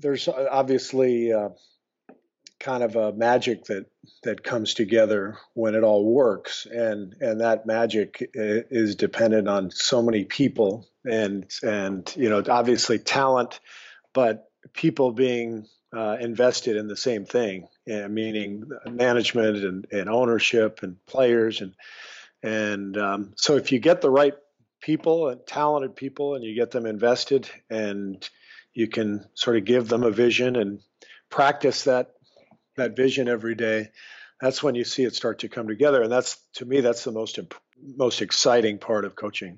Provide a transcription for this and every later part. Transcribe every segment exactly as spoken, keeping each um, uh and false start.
there's obviously uh, kind of a magic that that comes together when it all works, and and that magic is dependent on so many people, and and you know obviously talent, but people being uh, invested in the same thing, uh, meaning management and, and ownership and players, and and um, so if you get the right people and talented people, and you get them invested, and you can sort of give them a vision and practice that that vision every day, that's when you see it start to come together. And that's, to me, that's the most imp- most exciting part of coaching.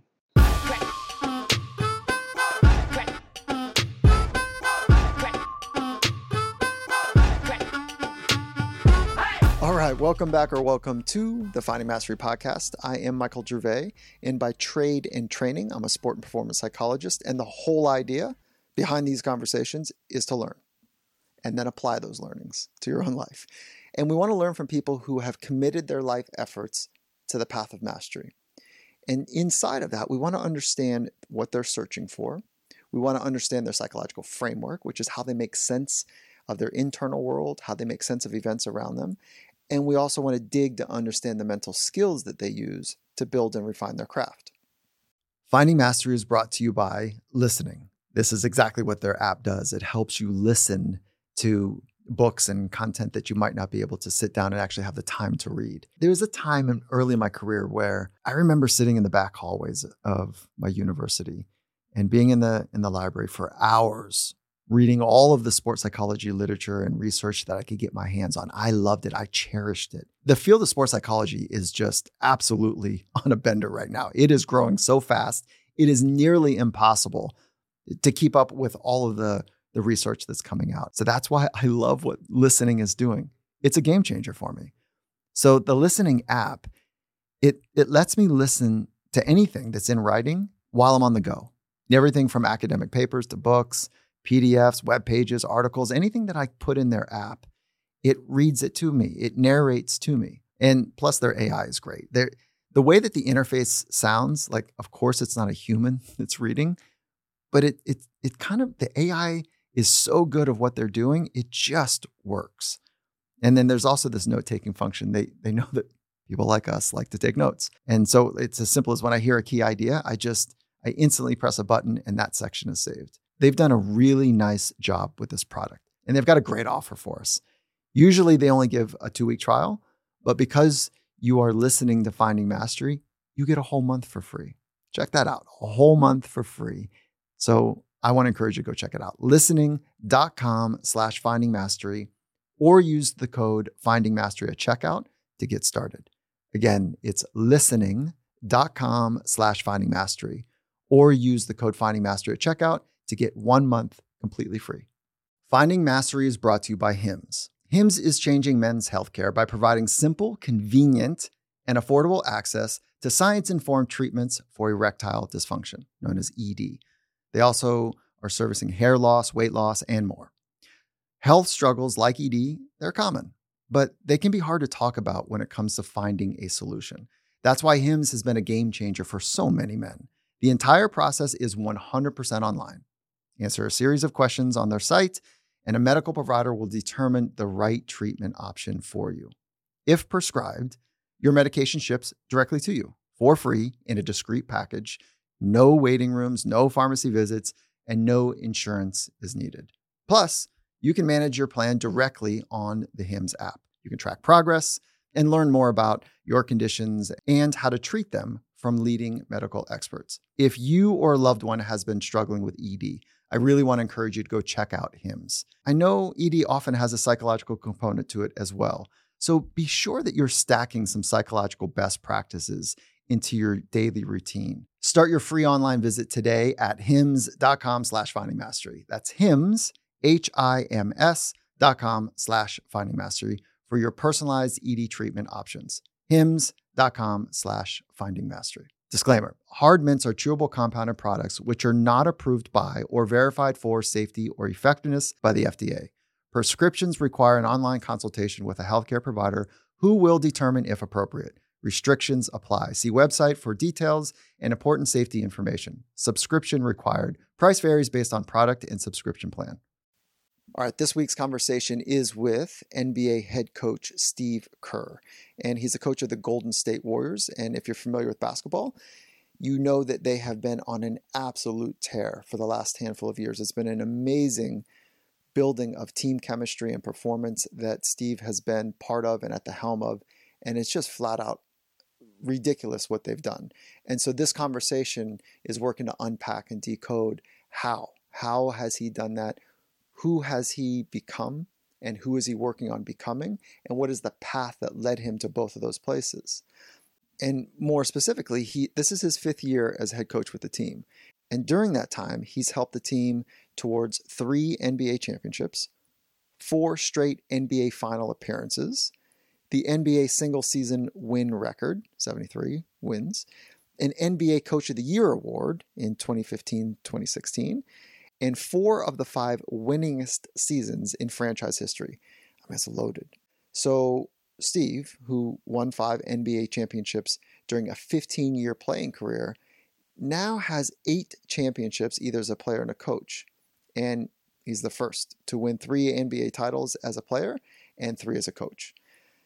All right, welcome back or welcome to the Finding Mastery podcast. I am Michael Gervais, and by trade and training, I'm a sport and performance psychologist. And the whole idea behind these conversations is to learn and then apply those learnings to your own life. And we want to learn from people who have committed their life efforts to the path of mastery. And inside of that, we want to understand what they're searching for. We want to understand their psychological framework, which is how they make sense of their internal world, how they make sense of events around them. And we also want to dig to understand the mental skills that they use to build and refine their craft. Finding Mastery is brought to you by listening. This is exactly what their app does. It helps you listen to books and content that you might not be able to sit down and actually have the time to read. There was a time in, early in my career where I remember sitting in the back hallways of my university and being in the in the library for hours, reading all of the sports psychology literature and research that I could get my hands on. I loved it. I cherished it. The field of sports psychology is just absolutely on a bender right now. It is growing so fast. It is nearly impossible to keep up with all of the the research that's coming out. So that's why I love what listening is doing. It's a game changer for me. So the listening app, it it lets me listen to anything that's in writing while I'm on the go. Everything from academic papers to books, P D Fs, web pages, articles, anything that I put in their app, it reads it to me. It narrates to me. And plus their A I is great. They're, the way that the interface sounds, like, of course, it's not a human that's reading, but it it it kind of, the A I is so good of what they're doing, it just works. And then there's also this note-taking function. They they know that people like us like to take notes. And so it's as simple as when I hear a key idea, I just, I instantly press a button and that section is saved. They've done a really nice job with this product, and they've got a great offer for us. Usually they only give a two-week trial, but because you are listening to Finding Mastery, you get a whole month for free. Check that out, a whole month for free. So I want to encourage you to go check it out. Listening.com slash finding mastery, or use the code finding mastery at checkout to get started. Again, it's listening.com slash finding mastery, or use the code finding mastery at checkout to get one month completely free. Finding Mastery is brought to you by Hims. Hims is changing men's healthcare by providing simple, convenient, and affordable access to science-informed treatments for erectile dysfunction, known as E D. They also are servicing hair loss, weight loss, and more. Health struggles like E D, they're common, but they can be hard to talk about when it comes to finding a solution. That's why Hims has been a game changer for so many men. The entire process is one hundred percent online. Answer a series of questions on their site, and a medical provider will determine the right treatment option for you. If prescribed, your medication ships directly to you for free in a discreet package. No waiting rooms, no pharmacy visits, and no insurance is needed. Plus, you can manage your plan directly on the Hims app. You can track progress and learn more about your conditions and how to treat them from leading medical experts. If you or a loved one has been struggling with E D, I really want to encourage you to go check out Hims. I know E D often has a psychological component to it as well. So be sure that you're stacking some psychological best practices into your daily routine. Start your free online visit today at hims.com slash finding mastery. That's Hims, H I M S dot com slash finding mastery for your personalized E D treatment options. Hims.com slash finding mastery. Disclaimer, hard mints are chewable compounded products which are not approved by or verified for safety or effectiveness by the F D A. Prescriptions require an online consultation with a healthcare provider who will determine if appropriate. Restrictions apply. See website for details and important safety information. Subscription required. Price varies based on product and subscription plan. All right, this week's conversation is with N B A head coach Steve Kerr, and he's the coach of the Golden State Warriors. And if you're familiar with basketball, you know that they have been on an absolute tear for the last handful of years. It's been an amazing building of team chemistry and performance that Steve has been part of and at the helm of, and it's just flat out ridiculous what they've done. And so this conversation is working to unpack and decode how. How has he done that? Who has he become? And who is he working on becoming? And what is the path that led him to both of those places? And more specifically, he this is his fifth year as head coach with the team. And during that time, he's helped the team towards three N B A championships, four straight N B A final appearances, the N B A single season win record, seventy-three wins, an N B A Coach of the Year award in twenty fifteen twenty sixteen, and four of the five winningest seasons in franchise history. I mean, it's loaded. So Steve, who won five N B A championships during a fifteen-year playing career, now has eight championships either as a player and a coach. And he's the first to win three N B A titles as a player and three as a coach.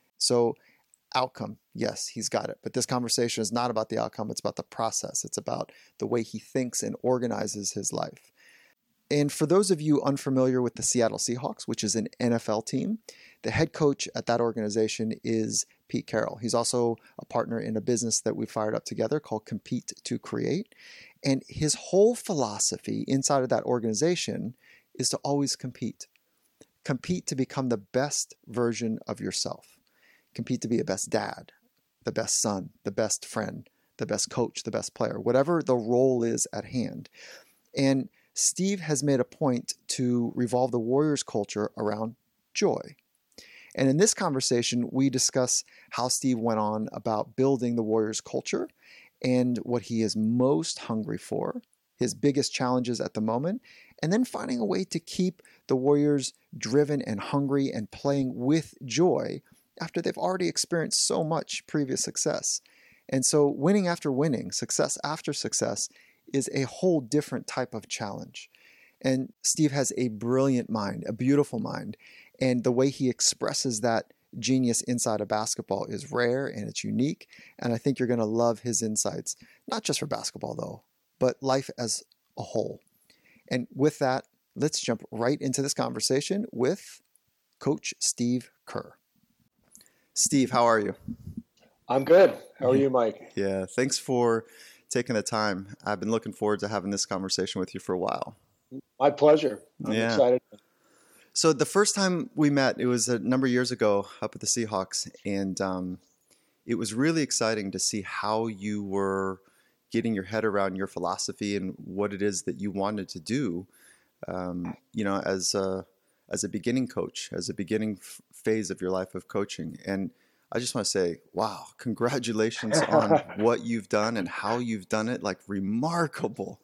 So outcome, yes, he's got it. But this conversation is not about the outcome. It's about the process. It's about the way he thinks and organizes his life. And for those of you unfamiliar with the Seattle Seahawks, which is an N F L team, the head coach at that organization is Pete Carroll. He's also a partner in a business that we fired up together called Compete to Create. And his whole philosophy inside of that organization is to always compete. Compete to become the best version of yourself. Compete to be the best dad, the best son, the best friend, the best coach, the best player, whatever the role is at hand. And Steve has made a point to revolve the Warriors culture around joy. And in this conversation, we discuss how Steve went on about building the Warriors culture and what he is most hungry for, his biggest challenges at the moment, and then finding a way to keep the Warriors driven and hungry and playing with joy after they've already experienced so much previous success. And so winning after winning, success after success, is a whole different type of challenge. And Steve has a brilliant mind, a beautiful mind, and the way he expresses that genius inside of basketball is rare and it's unique. And I think you're going to love his insights, not just for basketball though, but life as a whole. And with that, let's jump right into this conversation with Coach Steve Kerr. Steve, how are you? I'm good. How are you, Mike? Yeah, thanks for taking the time. I've been looking forward to having this conversation with you for a while. My pleasure. I'm yeah. excited. So the first time we met, it was a number of years ago up at the Seahawks, and um, it was really exciting to see how you were getting your head around your philosophy and what it is that you wanted to do, um, you know, as a, as a beginning coach, as a beginning f- phase of your life of coaching. And I just want to say, wow, congratulations on what you've done and how you've done it. Like, remarkable.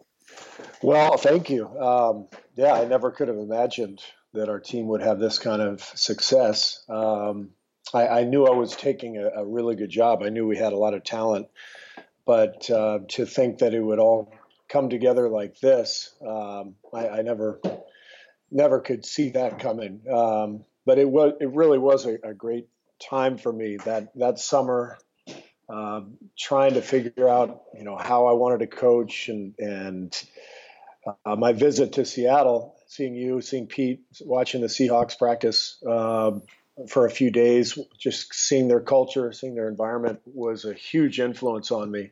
Well, thank you. Um, yeah, I never could have imagined that our team would have this kind of success. Um, I, I knew I was taking a, a really good job. I knew we had a lot of talent, but uh, to think that it would all come together like this, um, I, I never, never could see that coming. Um, but it was, it really was a, a great time for me that that summer, um, trying to figure out, you know, how I wanted to coach, and and uh, my visit to Seattle, seeing you, seeing Pete, watching the Seahawks practice uh, for a few days, just seeing their culture, seeing their environment was a huge influence on me,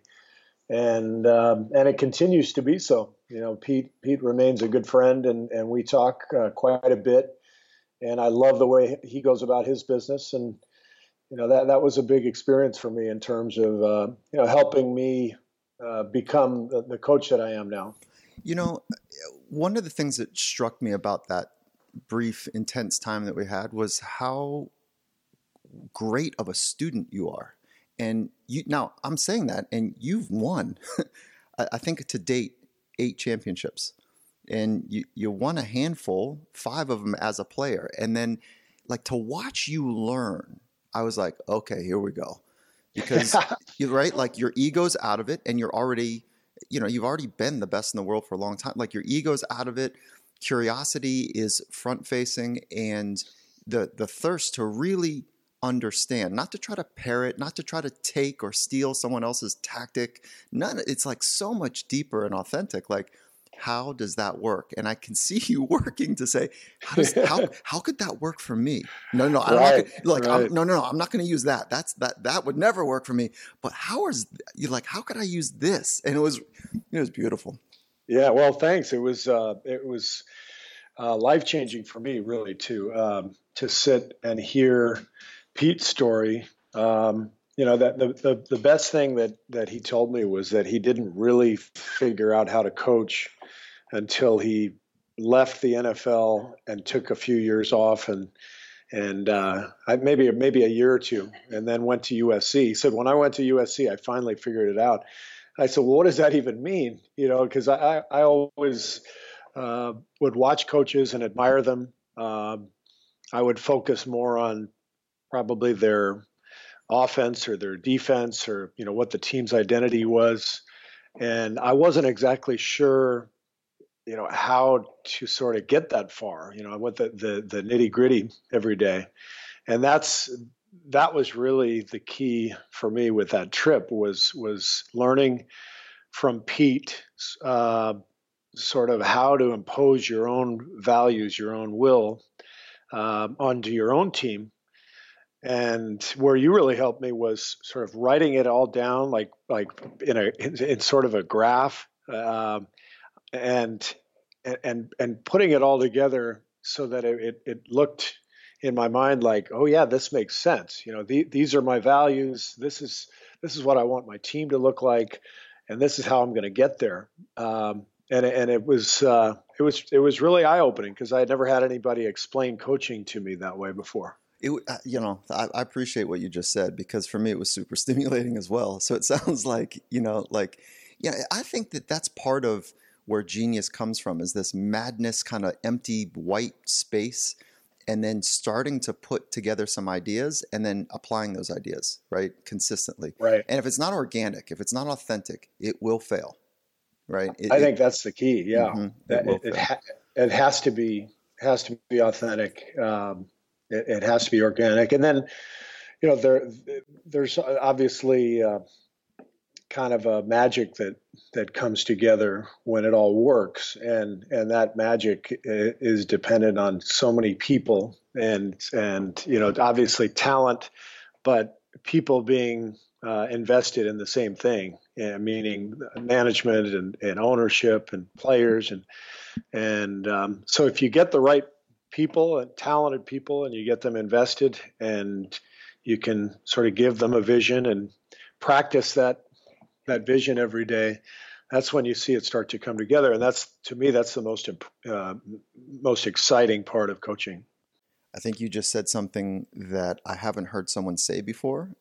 and um, and it continues to be so. You know, Pete Pete remains a good friend, and and we talk uh, quite a bit, and I love the way he goes about his business. And you know, that, that was a big experience for me in terms of, uh, you know, helping me uh, become the, the coach that I am now. You know, one of the things that struck me about that brief, intense time that we had was how great of a student you are. And you, now I'm saying that, and you've won, I think to date, eight championships. And you, you won a handful, five of them as a player. And then, like, to watch you learn, I was like, okay, here we go. Because, you're right, like, your ego's out of it, and you're already, you know, you've already been the best in the world for a long time. Like, your ego's out of it. curiosity is front facing, and the the thirst to really understand, not to try to parrot, not to try to take or steal someone else's tactic. None. It's like so much deeper and authentic. Like, how does that work? And I can see you working to say, how does how how could that work for me? No, no, I'm Right, not gonna, like right. I'm, no, no, no. I'm not going to use that. That's that that would never work for me. But how is you like? How could I use this? And it was it was beautiful. Yeah, well, thanks. It was uh, it was uh, life changing for me, really, to um, to sit and hear Pete's story. Um, you know, that the, the the best thing that that he told me was that he didn't really figure out how to coach until he left the N F L and took a few years off, and and uh, I, maybe maybe a year or two, and then went to U S C. He said, when I went to U S C, I finally figured it out. I said, well, what does that even mean? You know, because I, I, I always uh, would watch coaches and admire them. Um, I would focus more on probably their offense or their defense, or, you know, what the team's identity was. And I wasn't exactly sure, you know, how to sort of get that far, you know, what the, the, the nitty gritty every day. And that's, that was really the key for me with that trip, was, was learning from Pete, uh, sort of how to impose your own values, your own will, uh, onto your own team. And where you really helped me was sort of writing it all down, like like in a in, in sort of a graph, um, and and and putting it all together so that it, it, it looked in my mind like, oh yeah, this makes sense. You know, the, these are my values. This is this is what I want my team to look like, and this is how I'm going to get there. Um, and and it was uh, it was it was really eye opening, because I had never had anybody explain coaching to me that way before. It, you know, I, I appreciate what you just said, because for me it was super stimulating as well. So it sounds like, you know, like, yeah, I think that that's part of where genius comes from, is this madness, kind of empty white space, and then starting to put together some ideas and then applying those ideas, right, consistently. Right. And if it's not organic, if it's not authentic, it will fail, right? It, I it, think that's the key. Yeah, mm-hmm, it it, will it, fail. ha- it has to be has to be authentic. Um, it, it has to be organic, and then, you know, there there's obviously uh, kind of a magic that that comes together when it all works, and and that magic is dependent on so many people, and and you know, obviously talent, but people being uh, invested in the same thing, uh, meaning management and, and ownership and players, and and um, so if you get the right people and talented people, and you get them invested, and you can sort of give them a vision and practice that that vision every day, that's when you see it start to come together. And that's, to me, that's the most uh, most exciting part of coaching. I think you just said something that I haven't heard someone say before,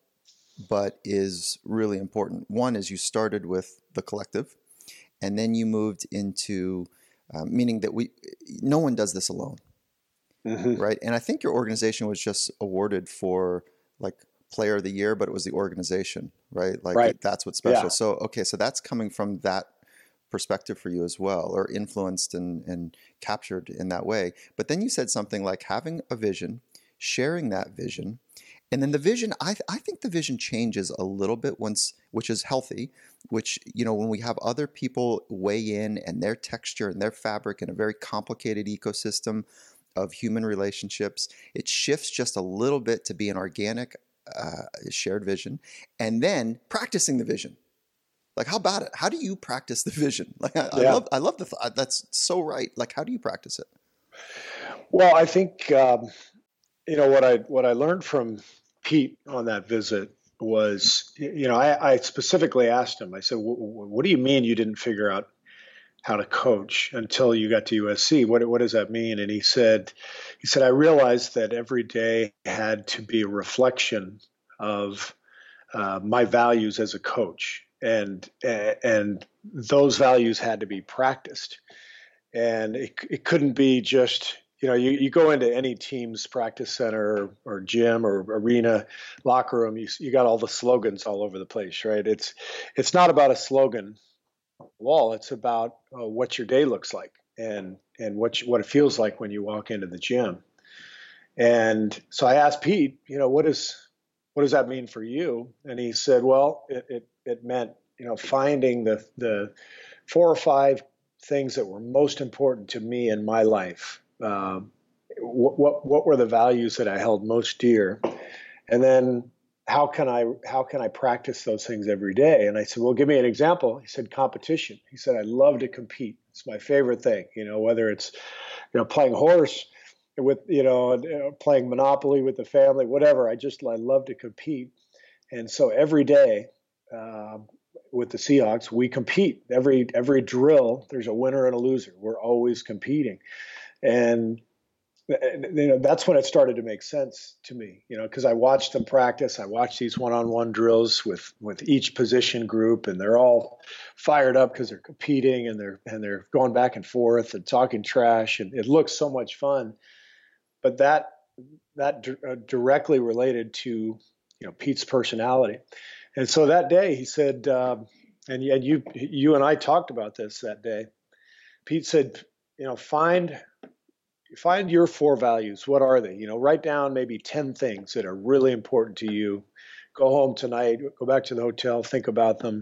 but is really important. One is you started with the collective, and then you moved into, uh, meaning that we, no one does this alone, mm-hmm. right? And I think your organization was just awarded for like player of the year, but it was the organization, right? Like right. That's what's special. Yeah. So, okay, so that's coming from that perspective for you as well, or influenced and, and captured in that way. But then you said something like having a vision, sharing that vision, and then the vision, I, th- I think the vision changes a little bit once, which is healthy, which, you know, when we have other people weigh in and their texture and their fabric in a very complicated ecosystem of human relationships, it shifts just a little bit to be an organic, uh, shared vision, and then practicing the vision. Like, how about it? How do you practice the vision? Like, I, yeah. I love, I love the, th- that's so right. Like, how do you practice it? Well, I think, um, you know, what I, what I learned from Pete on that visit was, you know, I, I specifically asked him, I said, what do you mean you didn't figure out how to coach until you got to U S C? What, what does that mean? And he said, he said, I realized that every day had to be a reflection of uh, my values as a coach. And, and those values had to be practiced. And it, it couldn't be just, you know, you, you go into any team's practice center or, or gym or arena, locker room, you, you got all the slogans all over the place, right? It's, it's not about a slogan wall. It's about uh, what your day looks like. And, and what you, what it feels like when you walk into the gym. And so I asked Pete, you know, what is what does that mean for you? And he said, well, it it, it meant, you know, finding the the four or five things that were most important to me in my life. Um, what, what what were the values that I held most dear, and then how can I how can I practice those things every day? And I said, well, give me an example. He said, competition. He said, I love to compete. It's my favorite thing. You know, whether it's you know playing horse with you know playing Monopoly with the family, whatever. I just I love to compete, and so every day. Uh, with the Seahawks, we compete every every drill. There's a winner and a loser. We're always competing, and you know that's when it started to make sense to me. You know, because I watched them practice. I watched these one-on-one drills with with each position group, and they're all fired up because they're competing and they're and they're going back and forth and talking trash, and it looks so much fun. But that that uh, directly related to you know Pete's personality. And so that day he said, um, and, and you you and I talked about this that day. Pete said, you know, find find your four values. What are they? You know, write down maybe ten things that are really important to you. Go home tonight, go back to the hotel, think about them,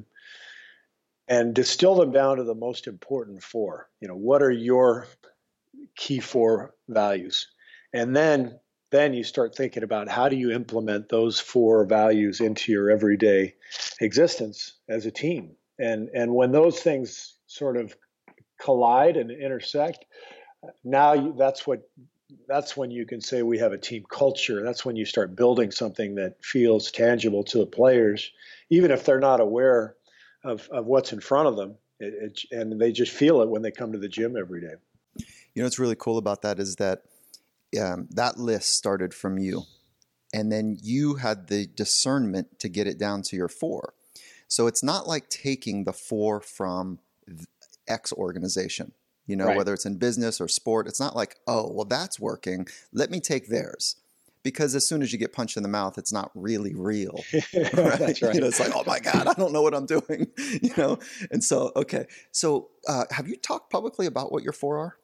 and distill them down to the most important four. You know, what are your key four values? And then then you start thinking about how do you implement those four values into your everyday existence as a team. And and when those things sort of collide and intersect, now you, that's what that's when you can say we have a team culture. That's when you start building something that feels tangible to the players, even if they're not aware of, of what's in front of them. It, it, and they just feel it when they come to the gym every day. You know what's really cool about that is that Um, that list started from you, and then you had the discernment to get it down to your four. So it's not like taking the four from X organization, you know, right. Whether it's in business or sport. It's not like, oh, well, that's working. Let me take theirs. Because as soon as you get punched in the mouth, it's not really real. Right? That's right. You know, it's like, oh my God, I don't know what I'm doing. You know, and so okay. So uh, have you talked publicly about what your four are?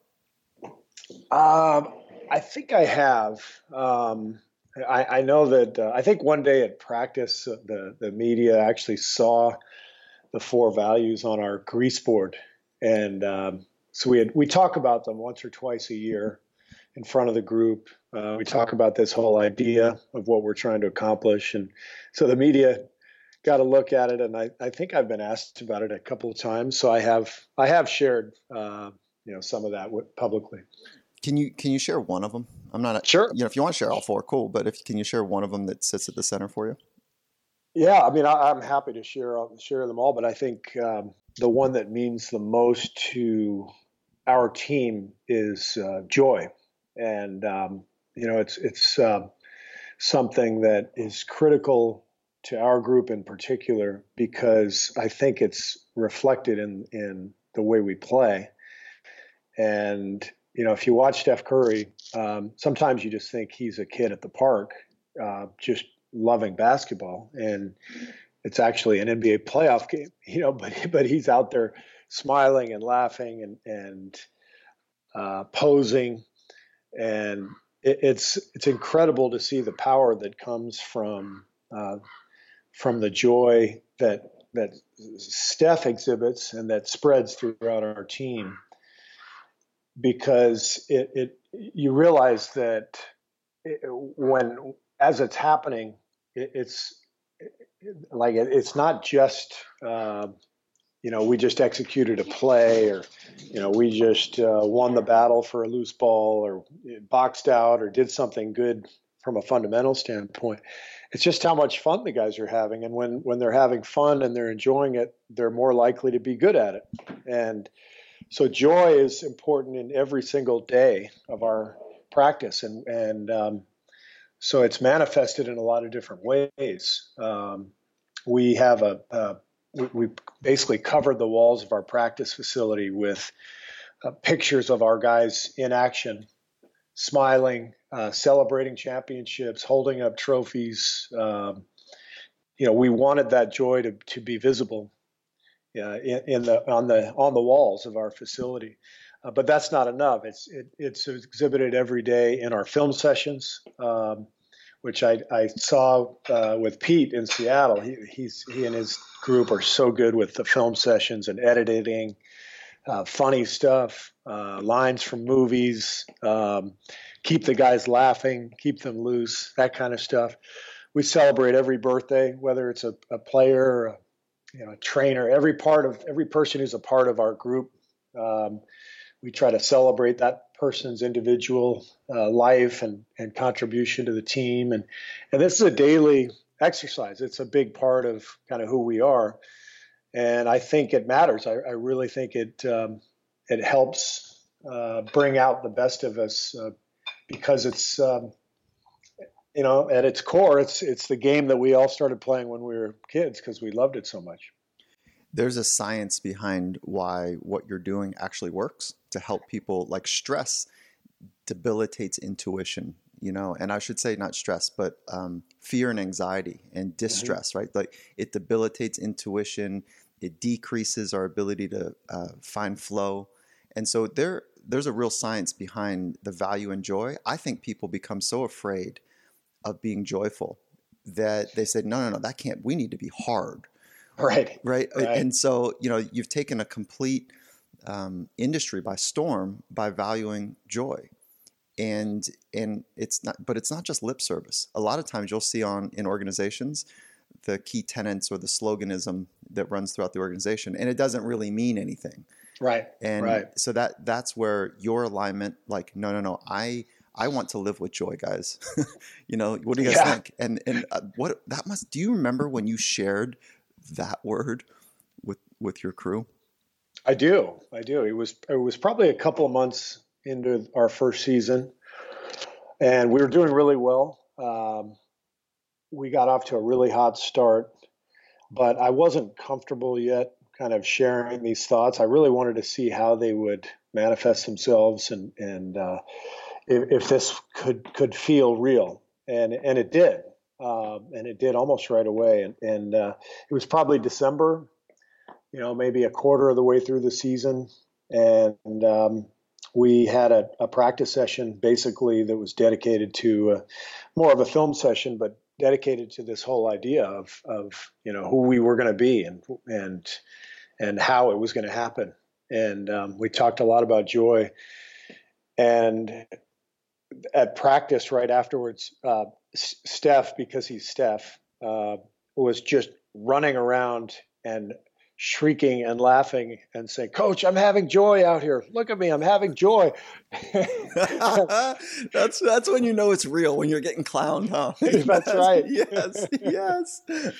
Um. I think I have. Um, I, I know that uh, I think one day at practice, uh, the, the media actually saw the four values on our grease board. And um, so we had, we talk about them once or twice a year in front of the group. Uh, we talk about this whole idea of what we're trying to accomplish. And so the media got a look at it. And I, I think I've been asked about it a couple of times. So I have I have shared uh, you know some of that with, publicly. Can you can you share one of them? I'm not sure. You know, if you want to share all four, cool. But if can you share one of them that sits at the center for you? Yeah, I mean, I, I'm happy to share share them all, but I think um, the one that means the most to our team is uh, joy, and um, you know, it's it's uh, something that is critical to our group in particular because I think it's reflected in in the way we play, and you know, if you watch Steph Curry, um, sometimes you just think he's a kid at the park, uh, just loving basketball, and it's actually an N B A playoff game, you know. But but he's out there smiling and laughing and and uh, posing, and it, it's it's incredible to see the power that comes from uh, from the joy that that Steph exhibits and that spreads throughout our team. Because it, it, you realize that it, when, as it's happening, it, it's it, like it, it's not just, uh, you know, we just executed a play, or, you know, we just uh, won the battle for a loose ball, or boxed out, or did something good from a fundamental standpoint. It's just how much fun the guys are having, and when when they're having fun and they're enjoying it, they're more likely to be good at it, and so joy is important in every single day of our practice, and and um, so it's manifested in a lot of different ways. Um, we have a, a we, we basically covered the walls of our practice facility with uh, pictures of our guys in action, smiling, uh, celebrating championships, holding up trophies. Um, you know, we wanted that joy to to be visible. Uh, in, in the on the on the walls of our facility, Uh, but that's not enough. It's it, it's exhibited every day in our film sessions, um, which I, I saw uh, with Pete in Seattle. He he's he and his group are so good with the film sessions and editing, uh, funny stuff, uh, lines from movies, um, keep the guys laughing, keep them loose, that kind of stuff. We celebrate every birthday, whether it's a, a player, or a, you know, a trainer, every part of every person who's a part of our group. Um, we try to celebrate that person's individual uh, life and, and contribution to the team. And, and this is a daily exercise. It's a big part of kind of who we are. And I think it matters. I, I really think it, um, it helps uh, bring out the best of us uh, because it's, um, you know, at its core, it's, it's the game that we all started playing when we were kids because we loved it so much. There's a science behind why what you're doing actually works to help people. Like stress debilitates intuition, you know, and I should say not stress, but um, fear and anxiety and distress, mm-hmm. right? Like it debilitates intuition. It decreases our ability to uh, find flow. And so there, there's a real science behind the value in joy. I think people become so afraid of being joyful that they said, no, no, no, that can't, we need to be hard. Right. right. Right. And so, you know, you've taken a complete um, industry by storm by valuing joy. And and it's not, but it's not just lip service. A lot of times you'll see on in organizations, the key tenets or the sloganism that runs throughout the organization, and it doesn't really mean anything. Right. And right. so that that's where your alignment, like, no, no, no, I I want to live with joy, guys. You know, what do you guys yeah. think? And and uh, what that must, do you remember when you shared that word with with your crew? I do. I do. It was it was probably a couple of months into our first season, and we were doing really well. Um, we got off to a really hot start, but I wasn't comfortable yet kind of sharing these thoughts. I really wanted to see how they would manifest themselves and, and uh, if, if this could could feel real. And, and it did. Um, and it did almost right away. And, and uh, it was probably December, you know, maybe a quarter of the way through the season. And um, we had a, a practice session basically that was dedicated to uh, more of a film session, but dedicated to this whole idea of, of you know, who we were going to be and, and, and how it was going to happen. And um, we talked a lot about joy. And at practice right afterwards, uh, Steph, because he's Steph, uh, was just running around and shrieking and laughing and saying, "Coach, I'm having joy out here. Look at me, I'm having joy." that's that's when you know it's real, when you're getting clowned, huh? That's, that's right. Yes, yes.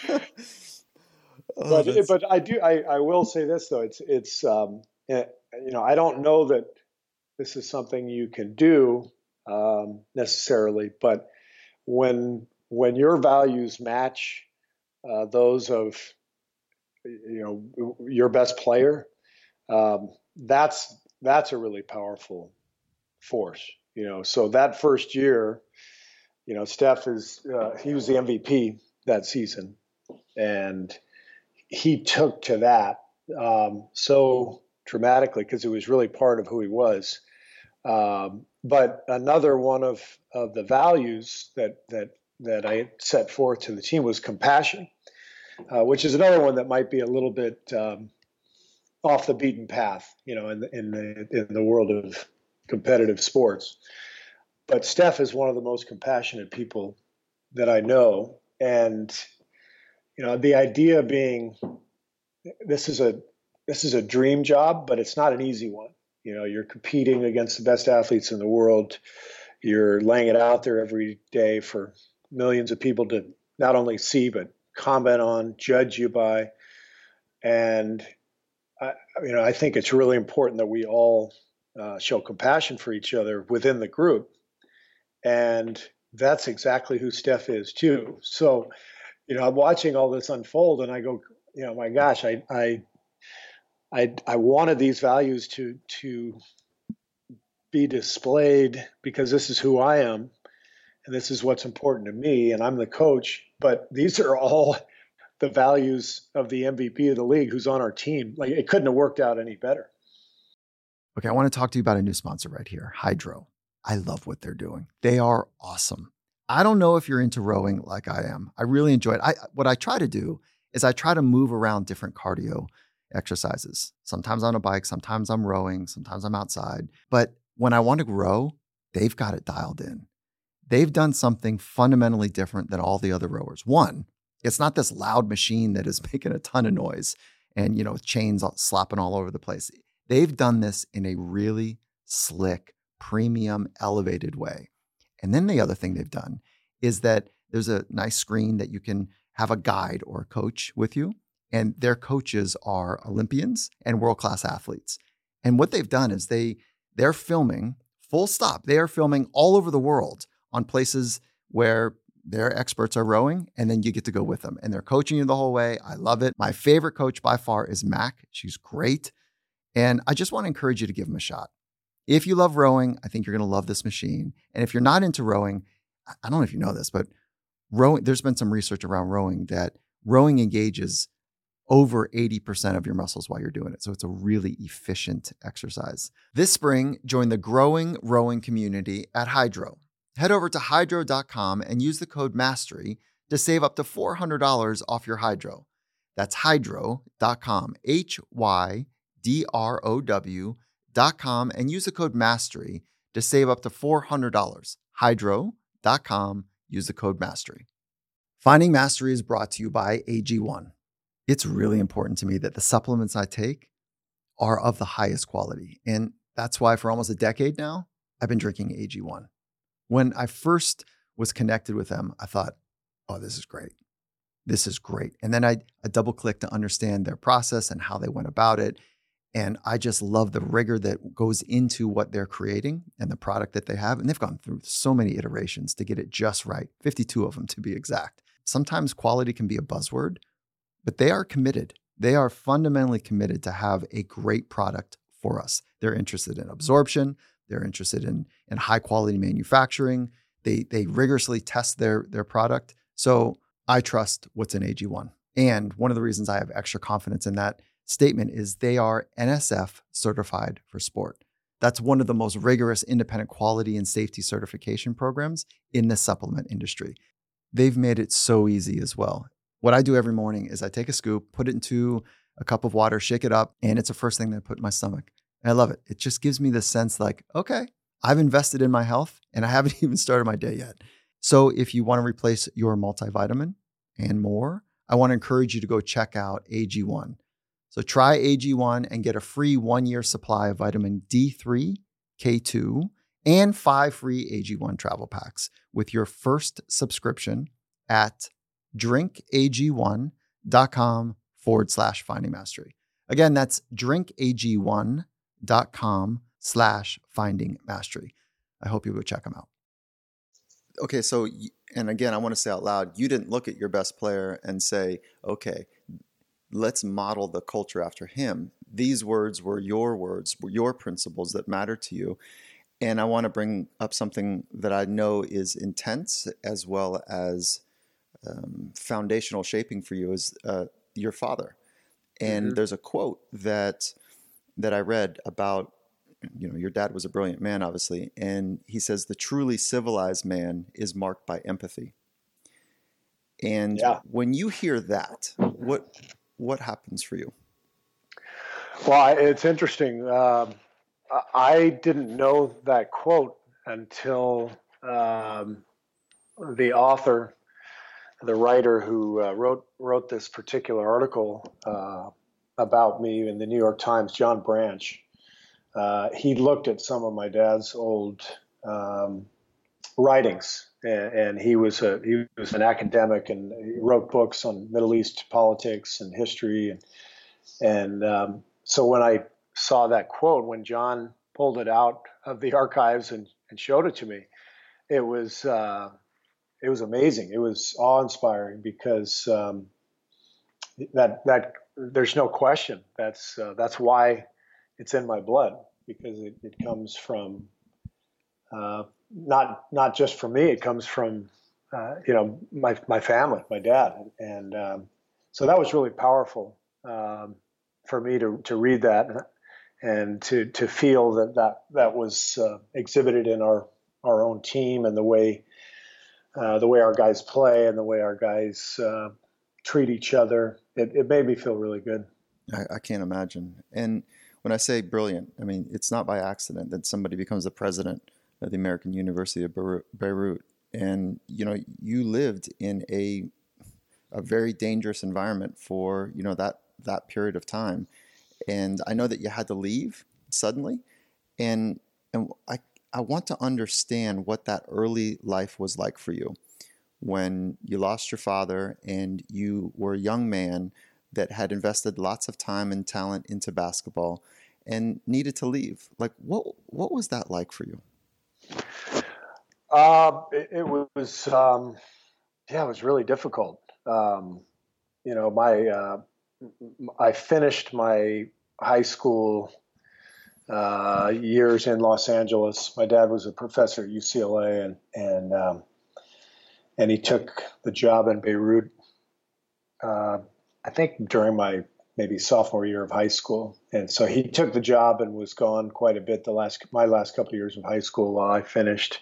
Oh, but that's... but I do I, I will say this though, it's it's um, you know, I don't know that this is something you can do um, necessarily, but when when your values match uh, those of you know your best player, um, that's that's a really powerful force. You know, so that first year, you know, Steph is uh, he was the M V P that season, and he took to that um, so dramatically because it was really part of who he was. Um, but another one of, of the values that that that I set forth to the team was compassion, uh, which is another one that might be a little bit um, off the beaten path, you know, in the, in the in the world of competitive sports. But Steph is one of the most compassionate people that I know, and you know, the idea being, this is a this is a dream job, but it's not an easy one. You know, you're competing against the best athletes in the world. You're laying it out there every day for millions of people to not only see, but comment on, judge you by. And, I, you know, I think it's really important that we all uh, show compassion for each other within the group. And that's exactly who Steph is too. So, you know, I'm watching all this unfold and I go, you know, my gosh, I, I, I, I wanted these values to to be displayed because this is who I am and this is what's important to me and I'm the coach, but these are all the values of the M V P of the league who's on our team. Like, it couldn't have worked out any better. Okay, I want to talk to you about a new sponsor right here, Hydrow. I love what they're doing. They are awesome. I don't know if you're into rowing like I am. I really enjoy it. I, what I try to do is I try to move around different cardio exercises. Sometimes on a bike, sometimes I'm rowing, sometimes I'm outside. But when I want to row, they've got it dialed in. They've done something fundamentally different than all the other rowers. One, it's not this loud machine that is making a ton of noise and, you know, chains slapping all over the place. They've done this in a really slick, premium, elevated way. And then the other thing they've done is that there's a nice screen that you can have a guide or a coach with you. And their coaches are Olympians and world-class athletes. And what they've done is they, they're filming, full stop, they are filming all over the world on places where their experts are rowing, and then you get to go with them. And they're coaching you the whole way. I love it. My favorite coach by far is Mac. She's great. And I just want to encourage you to give them a shot. If you love rowing, I think you're going to love this machine. And if you're not into rowing, I don't know if you know this, but rowing, there's been some research around rowing that rowing engages over eighty percent of your muscles while you're doing it. So it's a really efficient exercise. This spring, join the growing rowing community at Hydrow. Head over to hydrow dot com and use the code MASTERY to save up to four hundred dollars off your Hydrow. That's hydrow dot com, H Y D R O W dot com, and use the code MASTERY to save up to four hundred dollars. hydrow dot com, use the code MASTERY. Finding Mastery is brought to you by A G one. It's really important to me that the supplements I take are of the highest quality. And that's why for almost a decade now, I've been drinking A G one. When I first was connected with them, I thought, oh, this is great. This is great. And then I, I double clicked to understand their process and how they went about it. And I just love the rigor that goes into what they're creating and the product that they have. And they've gone through so many iterations to get it just right, fifty-two of them to be exact. Sometimes quality can be a buzzword, but they are committed. They are fundamentally committed to have a great product for us. They're interested in absorption. They're interested in, in high quality manufacturing. They, they rigorously test their, their product. So I trust what's in A G one. And one of the reasons I have extra confidence in that statement is they are N S F certified for sport. That's one of the most rigorous independent quality and safety certification programs in the supplement industry. They've made it so easy as well. What I do every morning is I take a scoop, put it into a cup of water, shake it up, and it's the first thing that I put in my stomach. And I love it. It just gives me the sense like, okay, I've invested in my health and I haven't even started my day yet. So if you want to replace your multivitamin and more, I want to encourage you to go check out A G one. So try A G one and get a free one-year supply of vitamin D three, K two, and five free A G one travel packs with your first subscription at drinkag1.com forward slash finding mastery. Again, that's drinkag1.com slash finding mastery. I hope you go check them out. Okay, so, and again, I want to say out loud, you didn't look at your best player and say, okay, let's model the culture after him. These words were your words, were your principles that matter to you. And I want to bring up something that I know is intense as well as um, foundational shaping for you is uh, your father. And mm-hmm. there's a quote that that I read about, you know, your dad was a brilliant man, obviously. And he says, the truly civilized man is marked by empathy. And yeah. when you hear that, what what happens for you? Well, it's interesting. Um, I didn't know that quote until um, the author, the writer who uh, wrote wrote this particular article uh, about me in the New York Times, John Branch. Uh, he looked at some of my dad's old um, writings, and, and he was a he was an academic, and he wrote books on Middle East politics and history, and and um, so when I saw that quote, when John pulled it out of the archives and, and showed it to me, it was uh, it was amazing. It was awe-inspiring because um, that that there's no question that's uh, that's why it's in my blood, because it, it comes from uh, not not just from me. It comes from uh, you know my my family, my dad, and um, so that was really powerful um, for me to to read that. and to to feel that that, that was uh, exhibited in our, our own team and the way uh, the way our guys play and the way our guys uh, treat each other, it, it made me feel really good. I, I can't imagine. And when I say brilliant, I mean, it's not by accident that somebody becomes the president of the American University of Beirut. And, you know, you lived in a a very dangerous environment for, you know, that, that period of time. And I know that you had to leave suddenly. And, and I, I want to understand what that early life was like for you when you lost your father and you were a young man that had invested lots of time and talent into basketball and needed to leave. Like, what, what was that like for you? Uh, it, it was, um, yeah, it was really difficult. Um, you know, my, uh, I finished my high school uh, years in Los Angeles. My dad was a professor at U C L A, and and um, and he took the job in Beirut. Uh, I think during my maybe sophomore year of high school, and so he took the job and was gone quite a bit the last my last couple of years of high school while I finished,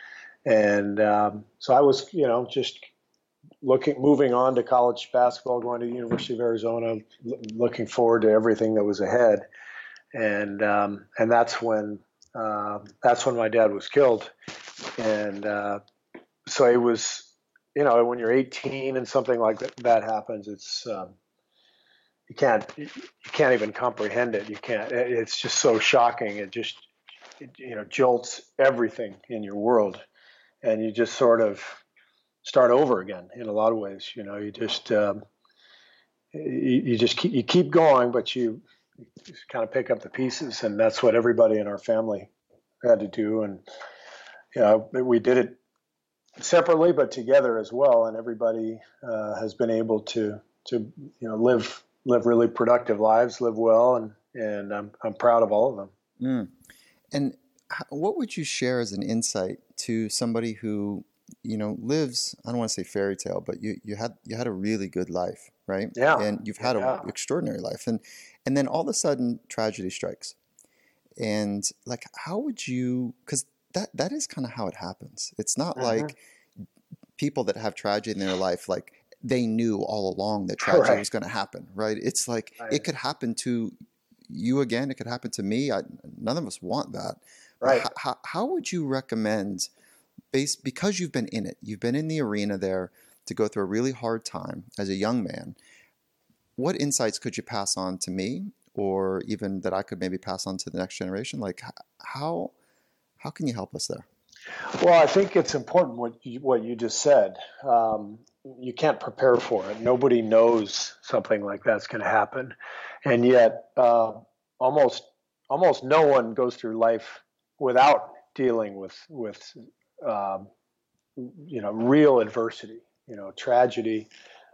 and um, so I was you know just looking moving on to college basketball, going to the University of Arizona, l- looking forward to everything that was ahead. And um, and that's when uh, that's when my dad was killed, and uh, so it was, you know, when you're eighteen and something like that, that happens, it's um, you can't you can't even comprehend it. You can't. It's just so shocking. It just it, you know jolts everything in your world, and you just sort of start over again in a lot of ways. You know, you just um, you, you just keep, you keep going, but you. Just kind of pick up the pieces, and that's what everybody in our family had to do. And you know, we did it separately, but together as well. And everybody uh, has been able to to you know live live really productive lives, live well, and and I'm I'm proud of all of them. Mm. And what would you share as an insight to somebody who you know lives? I don't want to say fairy tale, but you you had you had a really good life, right? Yeah, And you've had yeah. an extraordinary life, and and then all of a sudden tragedy strikes, and like how would you? Because that that is kind of how it happens. It's not Mm-hmm. like people that have tragedy in their life, like they knew all along that tragedy Right. was going to happen, right? It's like Right. it could happen to you again. It could happen to me. I, none of us want that. Right. But how, how would you recommend, based because you've been in it, you've been in the arena there to go through a really hard time as a young man? What insights could you pass on to me, or even that I could maybe pass on to the next generation? Like how how can you help us there? Well, I think it's important what you, what you just said. Um, you can't prepare for it. Nobody knows something like that's going to happen, and yet uh, almost almost no one goes through life without dealing with with um, you know real adversity, you know tragedy,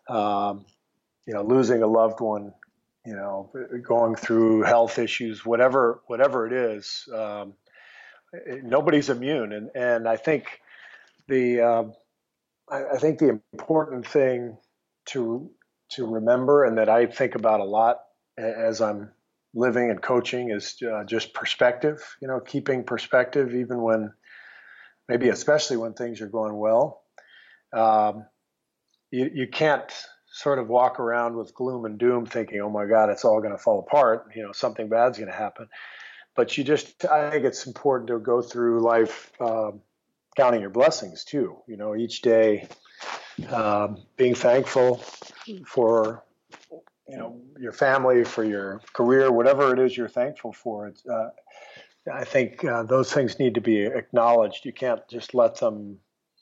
um, you know losing a loved one, you know going through health issues, whatever whatever it is. Um, nobody's immune, and and I think the uh, I, I think the important thing to to remember, and that I think about a lot as I'm living and coaching, is uh, just perspective. You know, keeping perspective, even when maybe especially when things are going well. Um, you you can't sort of walk around with gloom and doom, thinking, "Oh my God, it's all going to fall apart." You know, something bad's going to happen. But you just, I think it's important to go through life um, counting your blessings too. You know, each day um, being thankful for, you know, your family, for your career, whatever it is you're thankful for. It's, uh, I think uh, those things need to be acknowledged. You can't just let them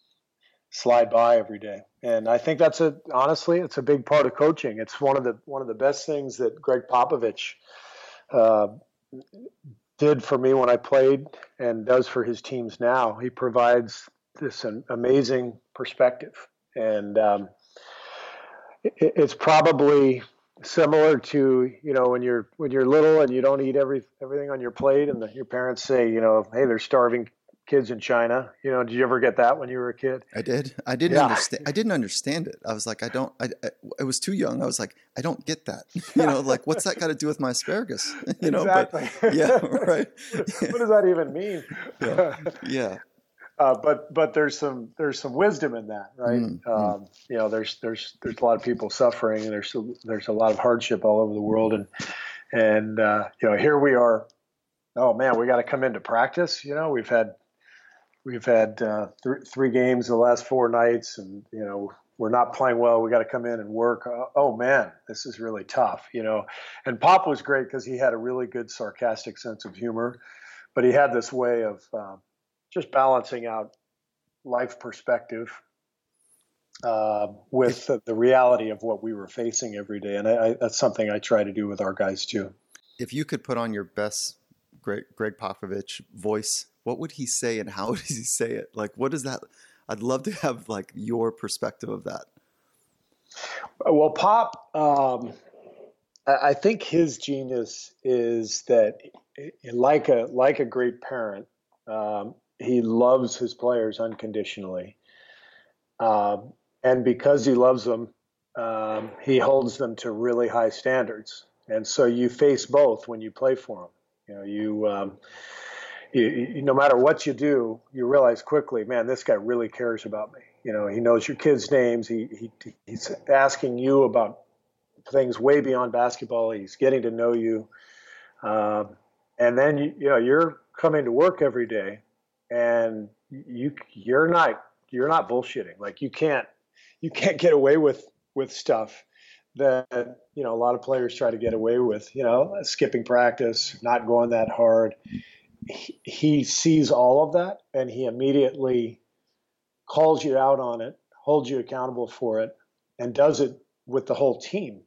slide by every day. And I think that's a, honestly, it's a big part of coaching. It's one of the one of the best things that Greg Popovich uh, did for me when I played and does for his teams now. He provides this an amazing perspective, and um, it, it's probably similar to you know when you're when you're little and you don't eat every everything on your plate, and the, your parents say, you know, hey, there's starving kids in China. You know, did you ever get that when you were a kid? I did. I didn't Yeah. understand. I didn't understand it. I was like, I don't. I, I, I was too young. I was like, I don't get that. You know, like what's that got to do with my asparagus? You know, exactly. But, yeah, right. What does that even mean? Yeah. yeah. Uh, but but there's some there's some wisdom in that, right? Mm, um, mm. You know, there's there's there's a lot of people suffering, and there's there's a lot of hardship all over the world, and and uh, you know, here we are. Oh man, we got to come into practice. You know, we've had we've had uh, th- three games the last four nights, and you know, we're not playing well. We got to come in and work. Uh, oh man, this is really tough. You know, and Pop was great because he had a really good sarcastic sense of humor, but he had this way of uh, just balancing out life perspective uh, with the, the reality of what we were facing every day. And I, I, that's something I try to do with our guys too. If you could put on your best Greg, Greg Popovich voice, what would he say and how does he say it? Like, what is that? I'd love to have like your perspective of that. Well, Pop, um, I think his genius is that like a, like a great parent, um, he loves his players unconditionally. Um, and because he loves them, um, he holds them to really high standards. And so you face both when you play for him. You know, you, um, you, you, no matter what you do, you realize quickly, man, this guy really cares about me. You know, he knows your kids' names. He, he he's asking you about things way beyond basketball. He's getting to know you. Um, and then, you, you know, you're coming to work every day and you, you're not, you're not bullshitting. Like you can't, you can't get away with, with stuff that, you know, a lot of players try to get away with, you know, skipping practice, not going that hard. He, he sees all of that and he immediately calls you out on it, holds you accountable for it, and does it with the whole team.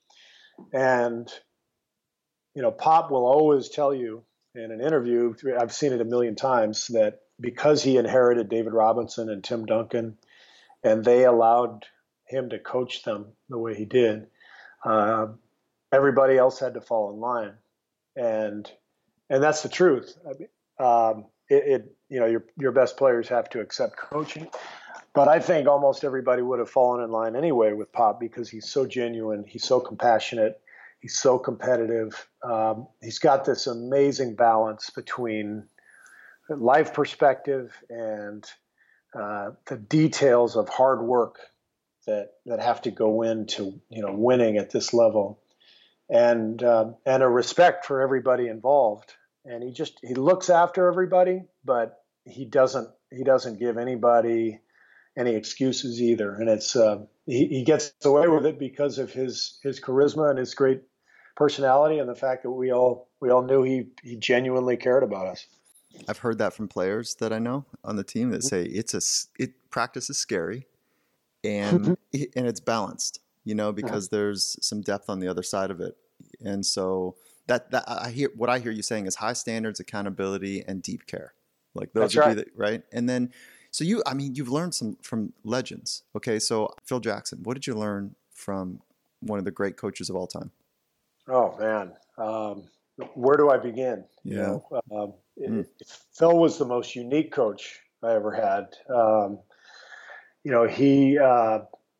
And, you know, Pop will always tell you in an interview, I've seen it a million times, that because he inherited David Robinson and Tim Duncan, and they allowed him to coach them the way he did, uh, everybody else had to fall in line. And and that's the truth. I mean, um, it, it, you know, your your best players have to accept coaching. But I think almost everybody would have fallen in line anyway with Pop because he's so genuine, he's so compassionate, he's so competitive. Um, he's got this amazing balance between life perspective and uh, the details of hard work that that have to go into, you know, winning at this level, and uh, and a respect for everybody involved. And he just he looks after everybody, but he doesn't he doesn't give anybody any excuses either. And it's uh, he, he gets away with it because of his his charisma and his great personality and the fact that we all we all knew he he genuinely cared about us. I've heard that from players that I know on the team that say it's a it practice is scary, and and it's balanced, you know, because there's some depth on the other side of it, and so that that I hear what I hear you saying is high standards, accountability, and deep care, like those That's would right. be the, right, and then so you I mean you've learned some from legends. Okay, so Phil Jackson, what did you learn from one of the great coaches of all time? Oh man, um, where do I begin? Yeah. You know, um, Mm. it, Phil was the most unique coach I ever had. Um, you know, he uh,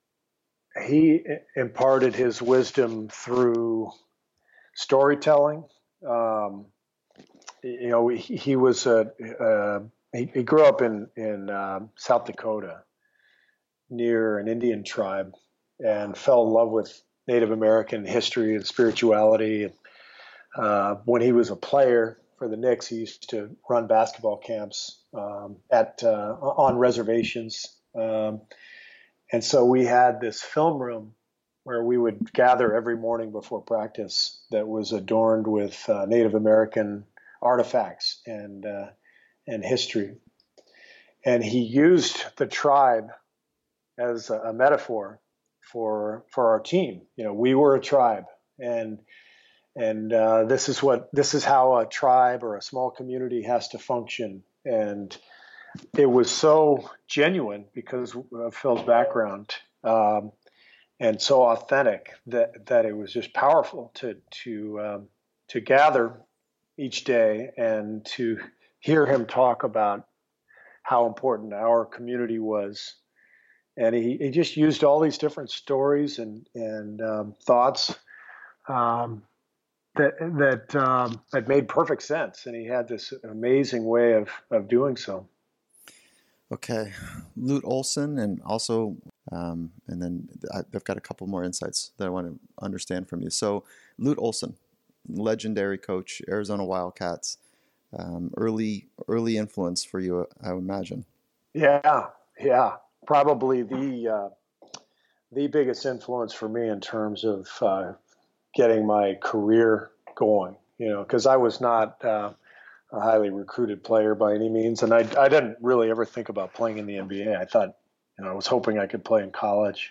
he imparted his wisdom through storytelling. Um, you know, he, he was a uh, he, he grew up in in uh, South Dakota near an Indian tribe and fell in love with Native American history and spirituality. And uh, when he was a player for the Knicks, he used to run basketball camps um, at uh, on reservations, um, and so we had this film room where we would gather every morning before practice that was adorned with uh, Native American artifacts and uh, and history. And he used the tribe as a, a metaphor for for our team. You know, we were a tribe, and and uh, this is what this is how a tribe or a small community has to function. And it was so genuine because of Phil's background, um, and so authentic that that it was just powerful to to um, to gather each day and to hear him talk about how important our community was. And he, he just used all these different stories and, and um, thoughts um, that that um, that made perfect sense. And he had this amazing way of, of doing so. Okay. Lute Olson, and also, um, and then I've got a couple more insights that I want to understand from you. So Lute Olson, legendary coach, Arizona Wildcats, um, early early influence for you, I would imagine. Yeah, yeah, probably the uh, the biggest influence for me in terms of uh, getting my career going. You know, because I was not uh, a highly recruited player by any means, and I I didn't really ever think about playing in the N B A. I thought, you know, I was hoping I could play in college,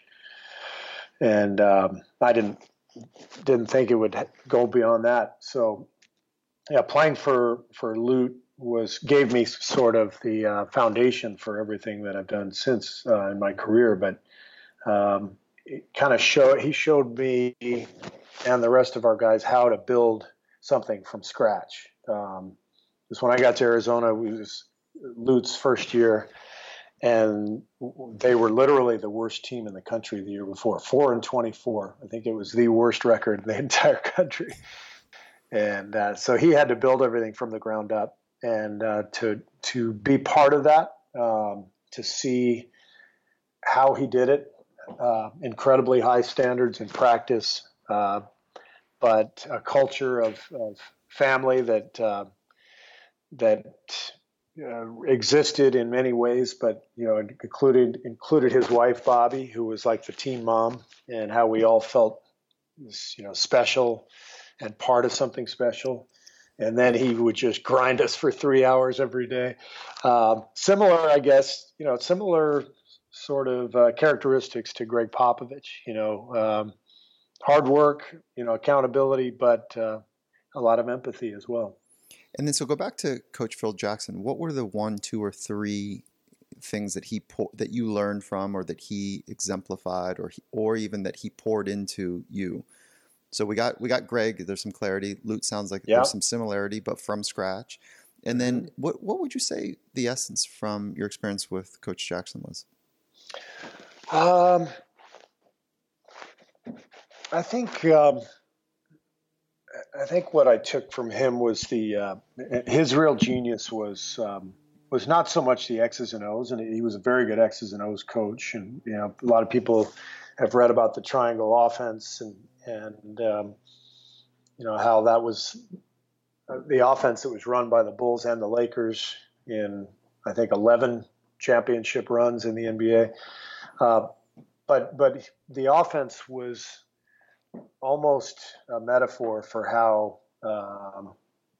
and um, I didn't didn't think it would go beyond that. So, yeah, playing for for Lute was gave me sort of the uh, foundation for everything that I've done since uh, in my career. But um, it kind of showed he showed me and the rest of our guys how to build something from scratch. Um, because when I got to Arizona, it was Lute's first year, and they were literally the worst team in the country the year before, four and twenty-four. I think it was the worst record in the entire country. And uh, so he had to build everything from the ground up, and uh, to to be part of that, um, to see how he did it, uh, incredibly high standards in practice, uh, but a culture of, of family that uh, that uh, existed in many ways, but you know, included included his wife Bobby, who was like the team mom, and how we all felt, you know, special and part of something special. And then he would just grind us for three hours every day. Um, similar, I guess, you know, similar sort of uh, characteristics to Greg Popovich. You know, um, hard work, you know, accountability, but uh, a lot of empathy as well. And then, so go back to Coach Phil Jackson. What were the one, two, or three things that he po- that you learned from, or that he exemplified, or he, or even that he poured into you? So we got we got Greg. There's some clarity. Lute sounds like yeah. there's some similarity, but from scratch. And mm-hmm. then, what what would you say the essence from your experience with Coach Jackson was? Um, I think. Um, I think what I took from him was the uh, his real genius was um, was not so much the X's and O's, and he was a very good X's and O's coach. And you know, a lot of people have read about the triangle offense and and um, you know how that was the offense that was run by the Bulls and the Lakers in I think eleven championship runs in the N B A. Uh, but but the offense was almost a metaphor for how um,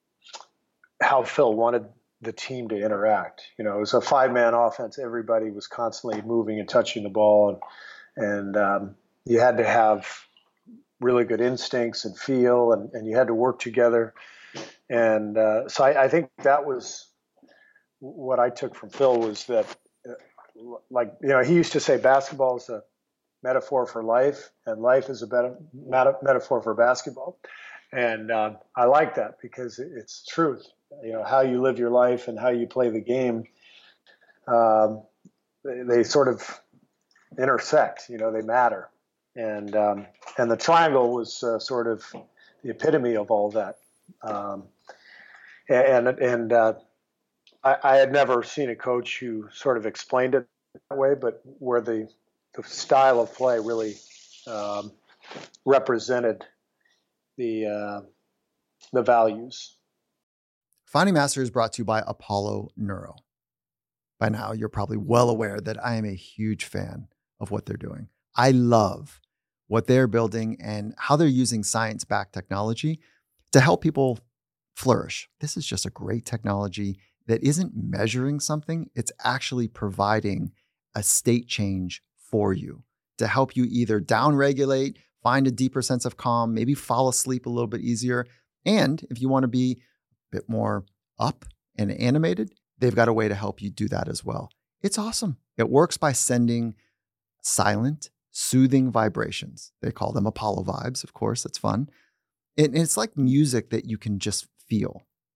how Phil wanted the team to interact. You know, it was a five-man offense. Everybody was constantly moving and touching the ball, and, and um, you had to have really good instincts and feel, and, and you had to work together. And uh, so I, I think that was what I took from Phil was that, uh, like, you know, he used to say basketball is a metaphor for life, and life is a better meta- metaphor for basketball. And um, I like that because it's truth. You know, how you live your life and how you play the game, um, they, they sort of intersect. You know, they matter. And um, and the triangle was uh, sort of the epitome of all that. Um, and and uh, I, I had never seen a coach who sort of explained it that way, but where the the style of play really um, represented the uh, the values. Finding Master is brought to you by Apollo Neuro. By now, you're probably well aware that I am a huge fan of what they're doing. I love what they're building and how they're using science-backed technology to help people flourish. This is just a great technology that isn't measuring something. It's actually providing a state change for you to help you either downregulate, find a deeper sense of calm, maybe fall asleep a little bit easier. And if you want to be a bit more up and animated, they've got a way to help you do that as well. It's awesome. It works by sending silent, soothing vibrations. They call them Apollo vibes, of course. That's fun. And it's like music that you can just feel.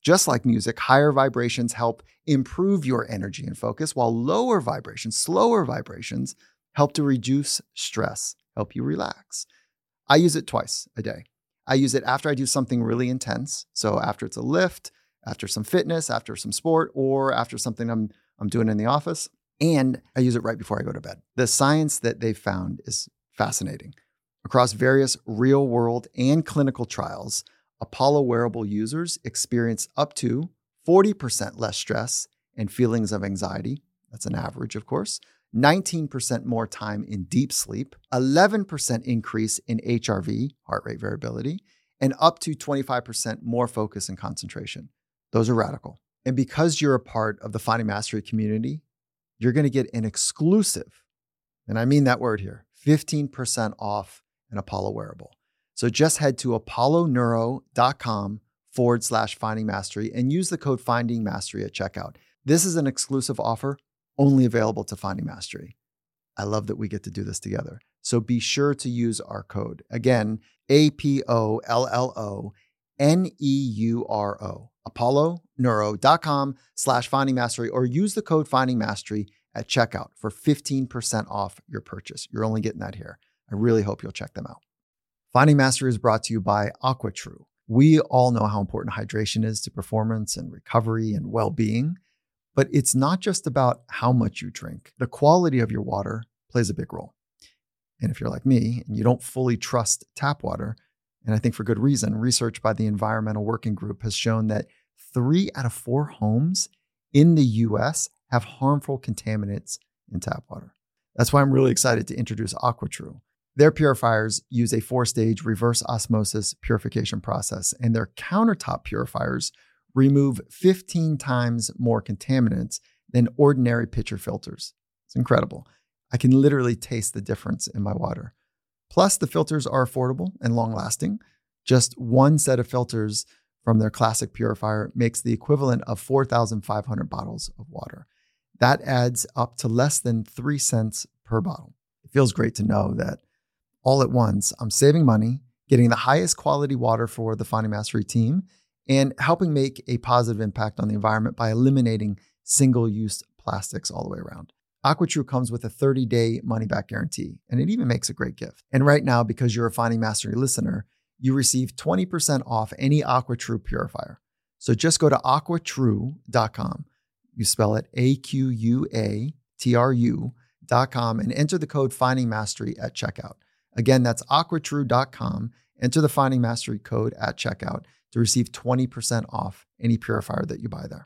Just like music, higher vibrations help improve your energy and focus, while lower vibrations, slower vibrations, help to reduce stress, help you relax. I use it twice a day. I use it after I do something really intense. So after it's a lift, after some fitness, after some sport, or after something I'm I'm doing in the office. And I use it right before I go to bed. The science that they've found is fascinating. Across various real-world and clinical trials, Apollo wearable users experience up to forty percent less stress and feelings of anxiety. That's an average, of course. nineteen percent more time in deep sleep, eleven percent increase in H R V, heart rate variability, and up to twenty-five percent more focus and concentration. Those are radical. And because you're a part of the Finding Mastery community, you're going to get an exclusive, and I mean that word here, fifteen percent off an Apollo wearable. So just head to apolloneuro.com forward slash finding mastery and use the code finding mastery at checkout. This is an exclusive offer only available to Finding Mastery. I love that we get to do this together. So be sure to use our code. Again, A P O L L O N E U R O, apolloneuro.com slash finding mastery, or use the code finding mastery at checkout for fifteen percent off your purchase. You're only getting that here. I really hope you'll check them out. Finding Mastery is brought to you by AquaTrue. We all know how important hydration is to performance and recovery and well-being, but it's not just about how much you drink. The quality of your water plays a big role. And if you're like me and you don't fully trust tap water, and I think for good reason, research by the Environmental Working Group has shown that three out of four homes in the U S have harmful contaminants in tap water. That's why I'm really excited to introduce AquaTrue. Their purifiers use a four-stage reverse osmosis purification process, and their countertop purifiers remove fifteen times more contaminants than ordinary pitcher filters. It's incredible. I can literally taste the difference in my water. Plus, the filters are affordable and long-lasting. Just one set of filters from their classic purifier makes the equivalent of four thousand five hundred bottles of water. That adds up to less than three cents per bottle. It feels great to know that all at once, I'm saving money, getting the highest quality water for the Finding Mastery team, and helping make a positive impact on the environment by eliminating single-use plastics all the way around. AquaTrue comes with a thirty-day money-back guarantee, and it even makes a great gift. And right now, because you're a Finding Mastery listener, you receive twenty percent off any AquaTrue purifier. So just go to aqua true dot com. You spell it A Q U A T R U dot com and enter the code Finding Mastery at checkout. Again, that's aqua true dot com. Enter the Finding Mastery code at checkout to receive twenty percent off any purifier that you buy there.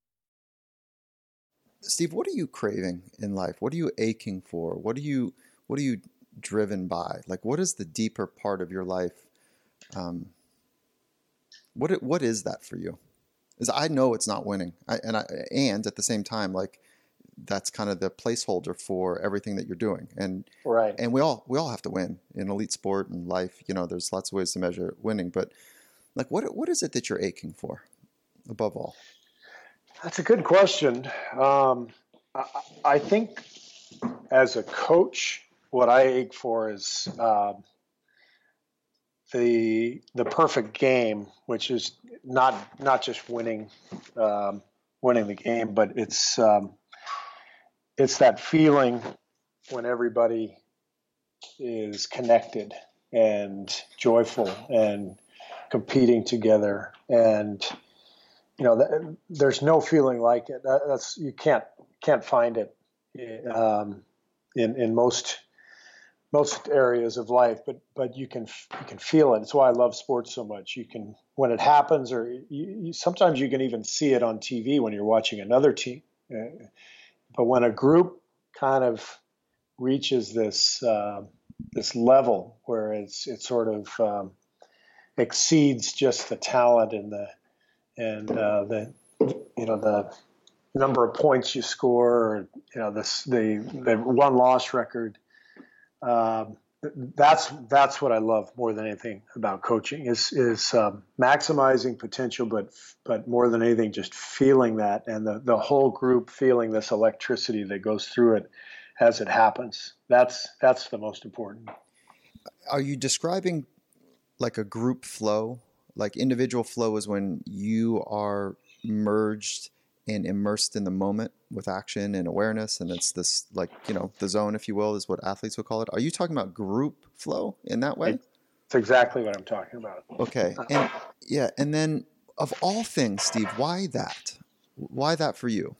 Steve, what are you craving in life? What are you aching for? What are you what are you driven by? Like, what is the deeper part of your life? Um, what what is that for you? Because I know it's not winning, I, and I, and at the same time, like, that's kind of the placeholder for everything that you're doing. And right. And we all we all have to win in elite sport and life. You know, there's lots of ways to measure winning, but like, what what is it that you're aching for above all? That's a good question. Um, I, I think as a coach, what I ache for is uh, the the perfect game, which is not not just winning um, winning the game, but it's um, it's that feeling when everybody is connected and joyful and competing together, and you know, that, there's no feeling like it. That, that's you can't can't find it um, in in most most areas of life, but but you can you can feel it. That's why I love sports so much. You can, when it happens, or you, you, sometimes you can even see it on T V when you're watching another team. Uh, but when a group kind of reaches this uh, this level where it's it sort of um, exceeds just the talent and the and uh, the you know the number of points you score, or, you know, this the the one loss record. Um, that's that's what I love more than anything about coaching is is um, maximizing potential, but but more than anything, just feeling that, and the the whole group feeling this electricity that goes through it as it happens. That's that's the most important. Are you describing like a group flow Like individual flow is when you are merged and immersed in the moment with action and awareness. And it's this, like, you know, the zone, if you will, is what athletes would call it. Are you talking about group flow in that way? It's exactly what I'm talking about. Okay. And yeah. And then of all things, Steve, why that? Why that for you?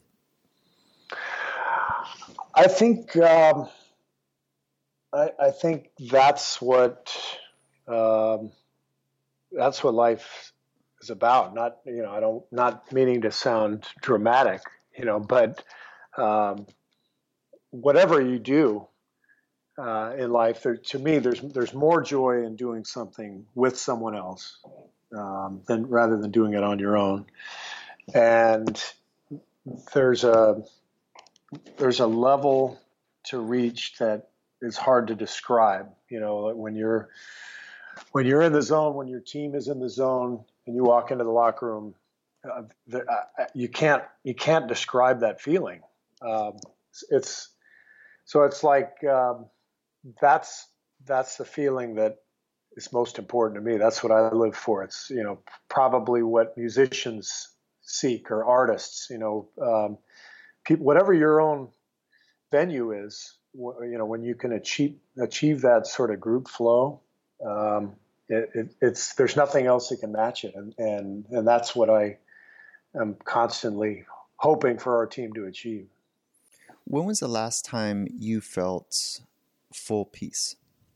I think, um, I, I think that's what, um, that's what life is about. Not, you know, I don't, not meaning to sound dramatic, you know, but, um, whatever you do, uh, in life, there, to me, there's, there's more joy in doing something with someone else, um, than rather than doing it on your own. And there's a, there's a level to reach that is hard to describe. You know, when you're, when you're in the zone, when your team is in the zone and you walk into the locker room, uh, the, uh, you can't, you can't describe that feeling. Um, it's, so it's like, um, that's, that's the feeling that is most important to me. That's what I live for. It's, you know, probably what musicians seek, or artists, you know, um, people, whatever your own venue is, you know, when you can achieve achieve that sort of group flow, um, it, it, it's there's nothing else that can match it, and and and that's what I am constantly hoping for our team to achieve. When was the last time you felt full peace?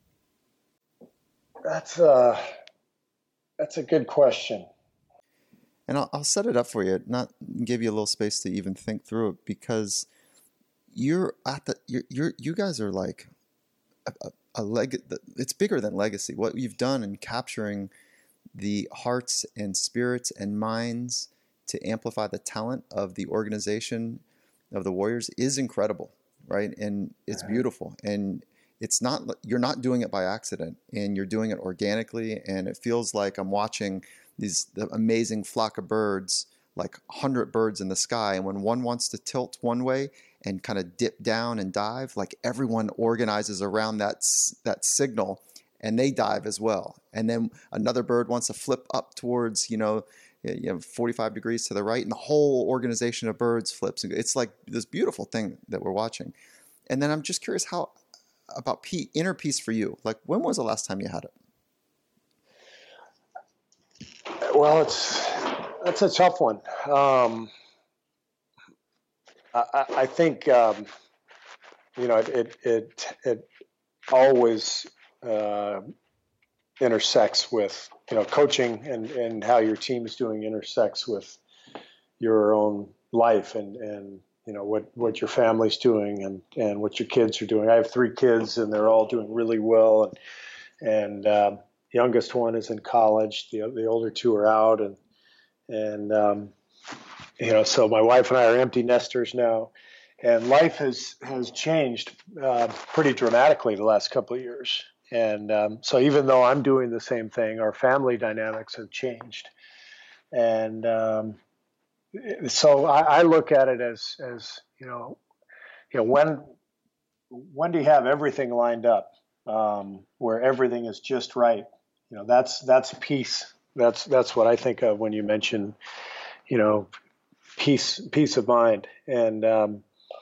That's a that's a good question. And I'll, I'll set it up for you, not give you a little space to even think through it, because you're at the, you're, you're you guys are like a, a, a leg, it's bigger than legacy. What you've done in capturing the hearts and spirits and minds to amplify the talent of the organization of the Warriors is incredible, right? And it's beautiful. And it's not, you're not doing it by accident, and you're doing it organically. And it feels like I'm watching these the amazing flock of birds, like a hundred birds in the sky. And when one wants to tilt one way and kind of dip down and dive, like everyone organizes around that, that signal, and they dive as well. And then another bird wants to flip up towards, you know, you know, forty-five degrees to the right, and the whole organization of birds flips. It's like this beautiful thing that we're watching. And then I'm just curious how, about peace, inner peace for you. Like, when was the last time you had it? Well, it's that's a tough one. Um, I, I think um, you know it it it always uh, intersects with, you know, coaching, and, and how your team is doing intersects with your own life, and, and you know what, what your family's doing, and, and what your kids are doing. I have three kids, and they're all doing really well, and and um, youngest one is in college. The the older two are out, and and um, you know, so my wife and I are empty nesters now, and life has has changed uh, pretty dramatically the last couple of years. And um, so even though I'm doing the same thing, our family dynamics have changed, and um, so I, I look at it as as you know, you know when when do you have everything lined up, um, where everything is just right? You know, that's that's peace. That's that's what I think of when you mention, you know, peace peace of mind. And um,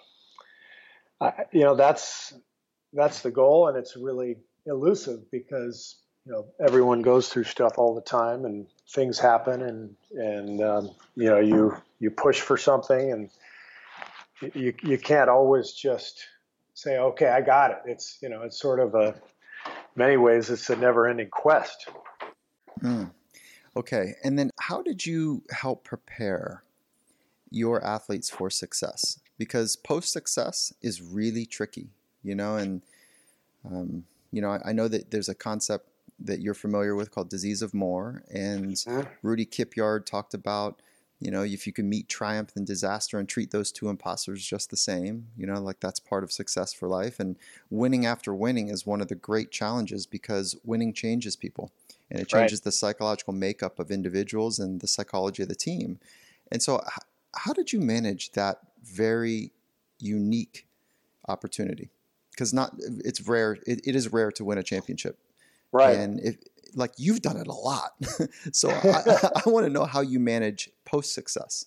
I, you know, that's that's the goal, and it's really elusive, because you know everyone goes through stuff all the time, and things happen, and and um, you know you you push for something, and you you can't always just say, okay, I got it. It's you know it's sort of a, in many ways, it's a never-ending quest. Mm. Okay, and then how did you help prepare your athletes for success? Because post-success is really tricky, you know, and um, you know, I, I know that there's a concept that you're familiar with called disease of more, and mm-hmm. Rudy Kipyard talked about, you know, if you can meet triumph and disaster and treat those two imposters just the same, you know, like that's part of success for life. And winning after winning is one of the great challenges, because winning changes people, and it changes right. the psychological makeup of individuals and the psychology of the team. And so h- how did you manage that very unique opportunity? Because not it's rare. It, it is rare to win a championship, right? And if like you've done it a lot. So I, I want to know how you manage post-success.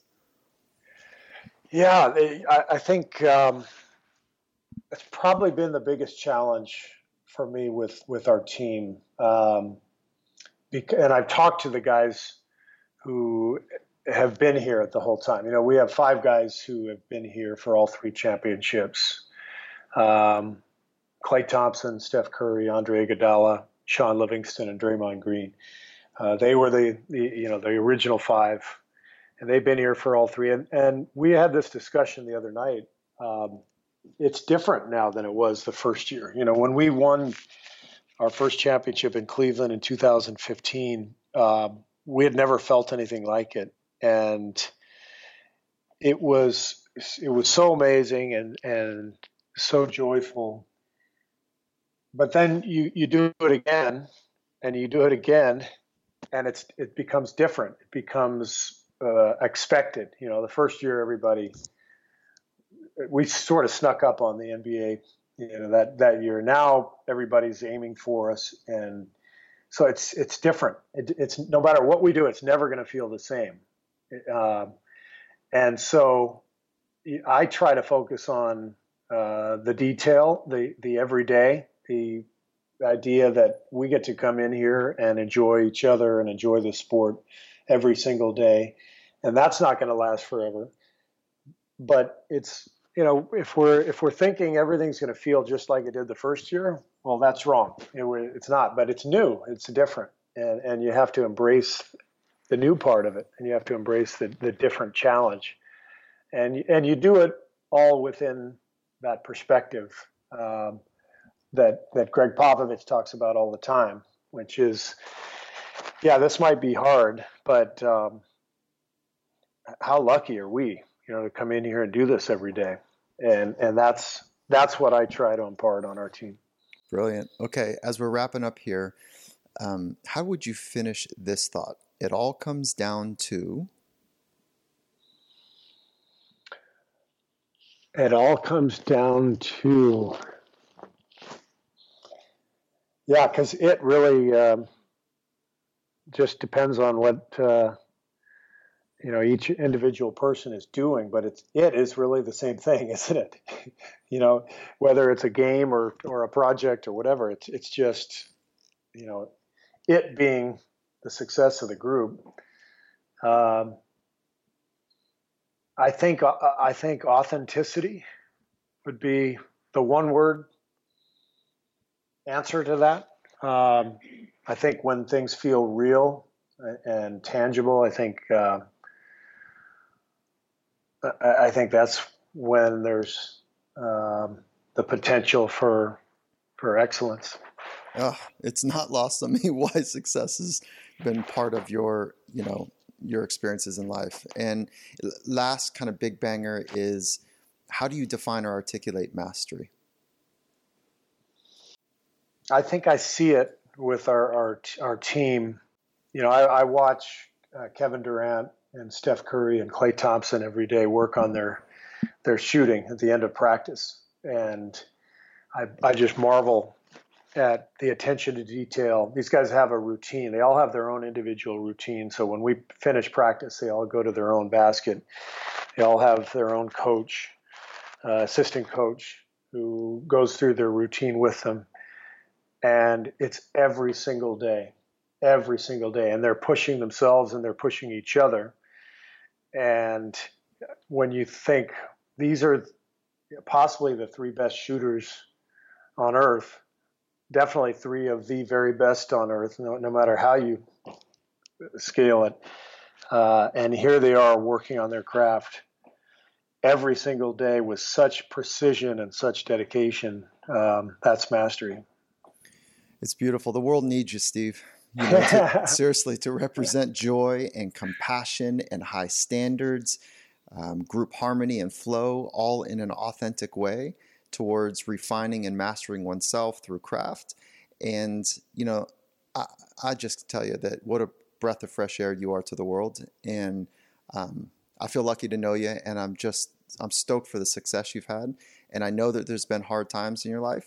Yeah, they, I, I think um, it's probably been the biggest challenge for me with, with our team. Um, because, and I've talked to the guys who have been here the whole time. You know, we have five guys who have been here for all three championships. Um, Klay Thompson, Steph Curry, Andre Iguodala, Sean Livingston, and Draymond Green. Uh, they were the, the, you know, the original five, and they've been here for all three. And, and we had this discussion the other night. Um, it's different now than it was the first year. You know, when we won our first championship in Cleveland in two thousand fifteen, um, we had never felt anything like it, and it was it was so amazing and and so joyful. But then you you do it again, and you do it again, and it's it becomes different. It becomes uh, expected. You know, the first year everybody we sort of snuck up on the N B A. You know, that that year. Now everybody's aiming for us, and so it's it's different. It, it's no matter what we do, it's never going to feel the same. Um, and so I try to focus on uh, the detail, the the everyday, the idea that we get to come in here and enjoy each other and enjoy the sport every single day, and that's not going to last forever. But it's you know if we're if we're thinking everything's going to feel just like it did the first year, well, that's wrong. It, it's not, but it's new. It's different, and and you have to embrace the new part of it, and you have to embrace the the different challenge, and and you do it all within that perspective um, that that Greg Popovich talks about all the time, which is, yeah, this might be hard, but um, how lucky are we, you know, to come in here and do this every day, and and that's that's what I try to impart on our team. Brilliant. Okay, as we're wrapping up here, um, how would you finish this thought? It all comes down to. It all comes down to. Yeah, because it really um, just depends on what uh, you know each individual person is doing, but it's it is really the same thing, isn't it? You know, whether it's a game or or a project or whatever, it's it's just you know it being the success of the group. Um, I think I think authenticity would be the one word answer to that. Um, I think when things feel real and tangible, I think uh, I think that's when there's um, the potential for for excellence. Oh, it's not lost on me why success has been part of your, you know, your experiences in life. And last kind of big banger is, how do you define or articulate mastery? I think I see it with our our, our team. You know, I, I watch uh, Kevin Durant and Steph Curry and Klay Thompson every day work on their their shooting at the end of practice, and I I just marvel at the attention to detail. These guys have a routine. They all have their own individual routine. So when we finish practice, they all go to their own basket. They all have their own coach, uh, assistant coach, who goes through their routine with them. And it's every single day, every single day. And they're pushing themselves and they're pushing each other. And when you think these are possibly the three best shooters on earth, definitely three of the very best on earth, no, no matter how you scale it. Uh, and here they are working on their craft every single day with such precision and such dedication. Um, that's mastery. It's beautiful. The world needs you, Steve. You know, to, seriously, to represent joy and compassion and high standards, um, group harmony and flow, all in an authentic way towards refining and mastering oneself through craft. And, you know, I, I just tell you that what a breath of fresh air you are to the world. And um, I feel lucky to know you. And I'm just, I'm stoked for the success you've had. And I know that there's been hard times in your life.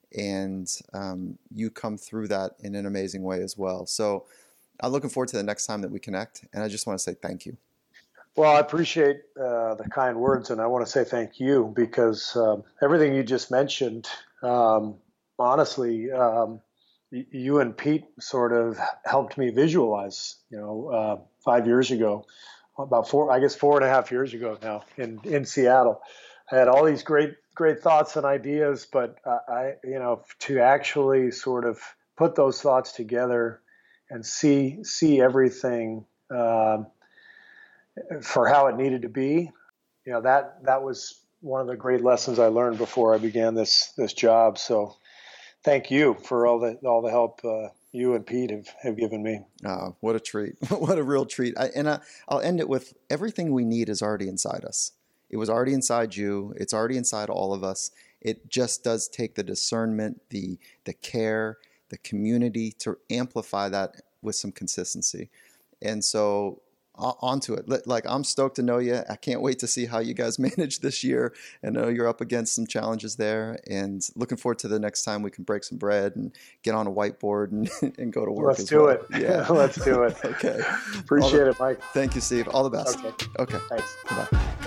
and um, you come through that in an amazing way as well. So I'm looking forward to the next time that we connect, and I just want to say thank you. Well, I appreciate uh, the kind words, and I want to say thank you because um, everything you just mentioned, um, honestly, um, y- you and Pete sort of helped me visualize, you know, uh, five years ago, about four, I guess four and a half years ago now in, in Seattle. I had all these great, great thoughts and ideas, but uh, I, you know, to actually sort of put those thoughts together and see, see everything, um, for how it needed to be, you know, that that was one of the great lessons I learned before I began this this job. So thank you for all the all the help uh, you and Pete have, have given me. Oh, what a treat. What a real treat. I, and I, I'll end it with everything we need is already inside us. It was already inside you. It's already inside all of us. It just does take the discernment, the the care, the community to amplify that with some consistency. And so onto it. Like, I'm stoked to know you. I can't wait to see how you guys manage this year. I know you're up against some challenges there, and looking forward to the next time we can break some bread and get on a whiteboard and, and go to work. Let's as do well. it. Yeah, let's do it. Okay. Appreciate the, it, Mike. Thank you, Steve. All the best. Okay. Okay. Thanks. Bye.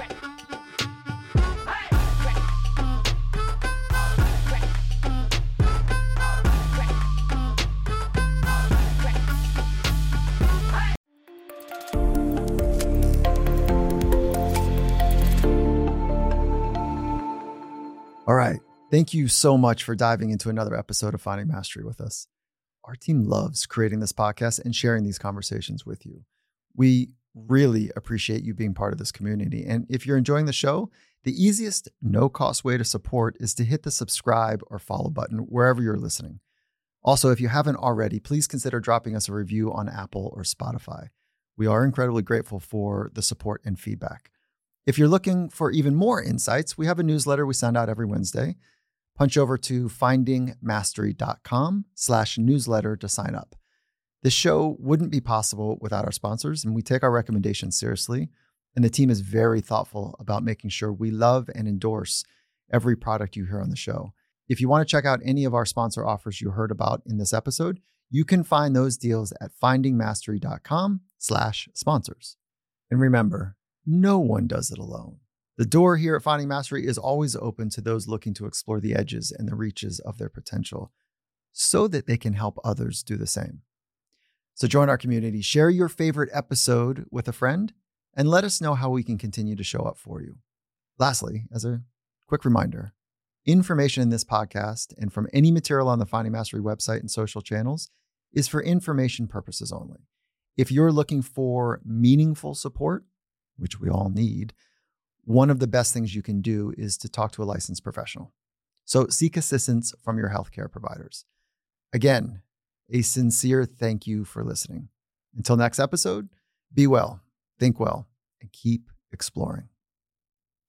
All right. Thank you so much for diving into another episode of Finding Mastery with us. Our team loves creating this podcast and sharing these conversations with you. We really appreciate you being part of this community. And if you're enjoying the show, the easiest, no-cost way to support is to hit the subscribe or follow button wherever you're listening. Also, if you haven't already, please consider dropping us a review on Apple or Spotify. We are incredibly grateful for the support and feedback. If you're looking for even more insights, we have a newsletter we send out every Wednesday. Punch over to findingmastery.com slash newsletter to sign up. This show wouldn't be possible without our sponsors, and we take our recommendations seriously. And the team is very thoughtful about making sure we love and endorse every product you hear on the show. If you want to check out any of our sponsor offers you heard about in this episode, you can find those deals at findingmastery.com slash sponsors. And remember, no one does it alone. The door here at Finding Mastery is always open to those looking to explore the edges and the reaches of their potential so that they can help others do the same. So join our community, share your favorite episode with a friend, and let us know how we can continue to show up for you. Lastly, as a quick reminder, information in this podcast and from any material on the Finding Mastery website and social channels is for information purposes only. If you're looking for meaningful support, which we all need, one of the best things you can do is to talk to a licensed professional. So seek assistance from your healthcare providers. Again, a sincere thank you for listening. Until next episode, be well, think well, and keep exploring.